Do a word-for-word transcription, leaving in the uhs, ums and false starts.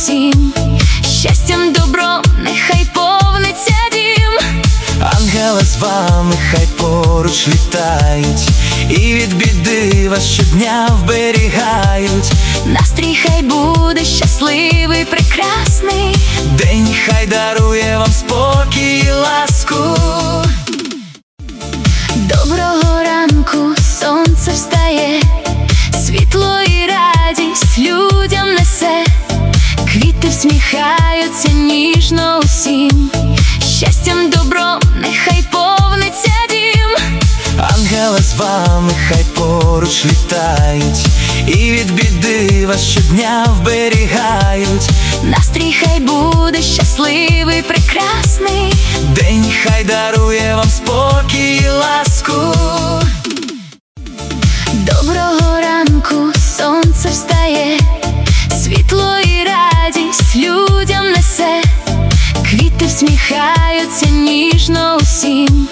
усім, щастям, добром нехай повниться дім. Ангели з вами хай поруч літають, і від біди вас щодня вберігають. Настрій хай буде щасливий, прекрасний, день хай дарує вам спокій і ласку. Доброго ранку, сонце встає, світло і радість людям несе. Квіти всміхаються ніжно усім, щастям, добром нехай повниться дім. Ангели з вами хай поруч літають, і від біди вас щодня вберігають. Настрій хай буде щасливий, прекрасний, день хай дарує вам спокій і ласку. Доброго ранку, сонце встає, світло і радість людям несе. Квіти всміхаються ніжно усім,